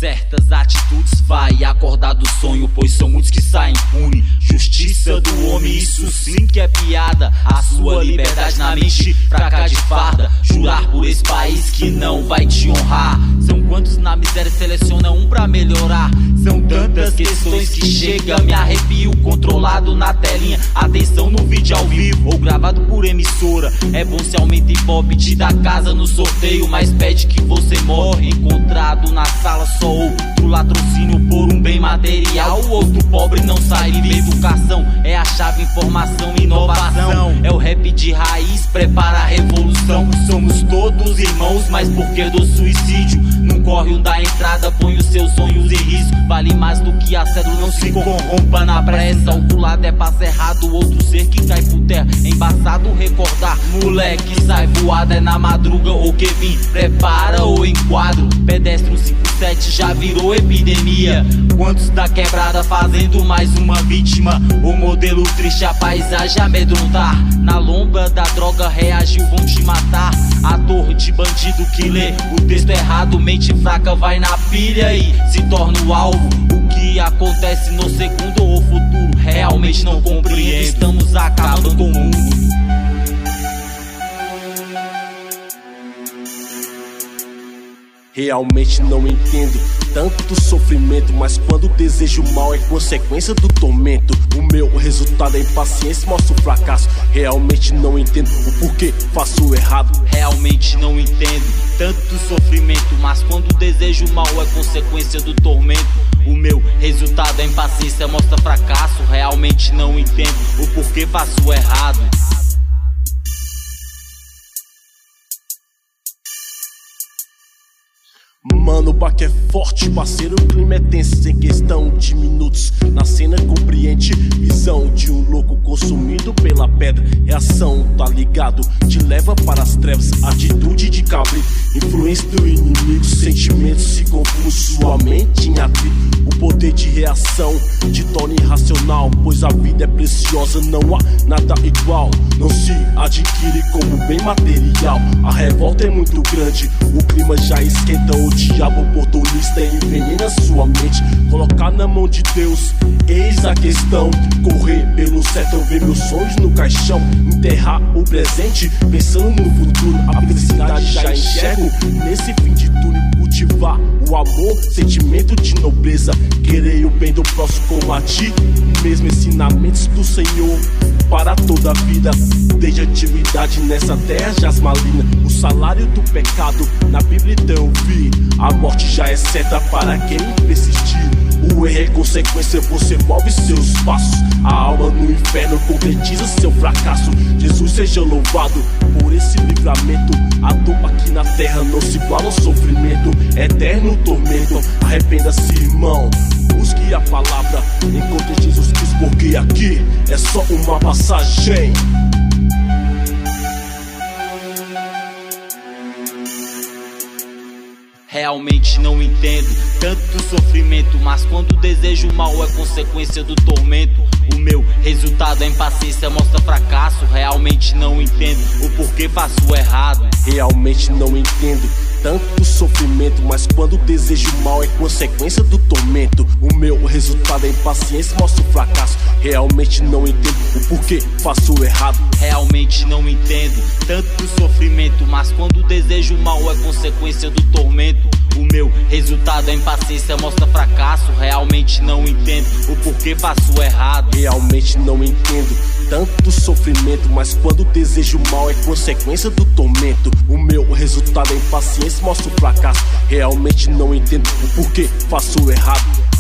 Certas atitudes vai acordar do sonho, pois são muitos que saem impunes. Justiça do homem, isso sim que é piada. A sua liberdade na mente, fraca de farda. Jurar por esse país que não vai te honrar. São quantos na miséria seleciona um pra melhorar. São tantas questões que chega, me arrepio. Controlado na telinha, atenção no vídeo ao vivo ou gravado por emissora. É bom se aumenta hip hop, te dá casa no sorteio, mas pede que você morre. Encontrado na sala só outro latrocínio por um bem material. O outro pobre não sai vivo. Educação é a chave, informação, inovação. É o rap de raiz, prepara a revolução. Somos todos irmãos, mas por que do suicídio? Não corre um da entrada, põe os seus sonhos em risco. Vale mais do que a cédula, não se corrompa na pressa. Outro lado é passo errado, outro ser que cai por terra. Embaçado recordar, moleque sai voado. É na madruga ou que vim, prepara ou enquadro. Pedestre 157 já virou epidemia. Quantos da quebrada fazendo mais uma vítima? O modelo triste, a paisagem amedrontar. Na lomba da droga reagiu, vão te matar. Ator de bandido que lê o texto errado. Mente fraca vai na pilha e se torna o alvo. O que acontece no segundo ou futuro realmente não compreendo. Estamos acabando com o mundo. Realmente não entendo tanto sofrimento, mas quando desejo mal é consequência do tormento. O meu resultado é impaciência, mostra o fracasso. Realmente não entendo o porquê faço errado. Realmente não entendo tanto sofrimento, mas quando desejo mal é consequência do tormento. O meu resultado é impaciência, mostra fracasso. Realmente não entendo o porquê faço errado. Mano, o baque é forte, parceiro, o clima é tenso. Em questão de minutos, na cena compreende. Visão de um louco consumido pela pedra. Reação, tá ligado, te leva para as trevas. Atitude de cabrito, influência do inimigo. Sentimentos se confundem, sua mente em atrito. O poder de reação te torna irracional, pois a vida é preciosa, não há nada igual. Não se adquire como bem material. A revolta é muito grande, o clima já esquenta. O diabo oportunista envenena sua mente. Colocar na mão de Deus, eis a questão. Correr pelo certo, ver meus sonhos no caixão. Enterrar o presente, pensando no futuro. A felicidade já enxergo nesse fim de túnel. Cultivar o amor, sentimento de nobreza. Querer o bem do próximo como a ti mesmo. Ensinamentos do Senhor para toda a vida. Desde a antiguidade nessa terra jaz maligna. O salário do pecado na Bíblia então vi. A morte já é certa para quem persistir. O erro é consequência, você move seus passos. A alma no inferno concretiza seu fracasso. Jesus seja louvado por esse livramento. A dor aqui na terra não se iguala ao sofrimento. Eterno tormento, arrependa-se, irmão. Busque a palavra, encontre Jesus Cristo, porque aqui é só uma passagem. Realmente não entendo tanto sofrimento, mas quando desejo mal é consequência do tormento. O meu resultado é impaciência, mostra fracasso. Realmente não entendo o porquê faço errado. Realmente não entendo tanto sofrimento, mas quando desejo mal é consequência do tormento. O meu resultado é impaciência, mostra o fracasso. Realmente não entendo o porquê faço errado. Realmente não entendo tanto sofrimento, mas quando desejo mal é consequência do tormento. O meu resultado é impaciência, mostra fracasso. Realmente não entendo o porquê faço errado. Realmente não entendo tanto sofrimento, mas quando desejo mal é consequência do tormento. O meu resultado é impaciência, mostra o fracasso. Realmente não entendo o porquê faço errado.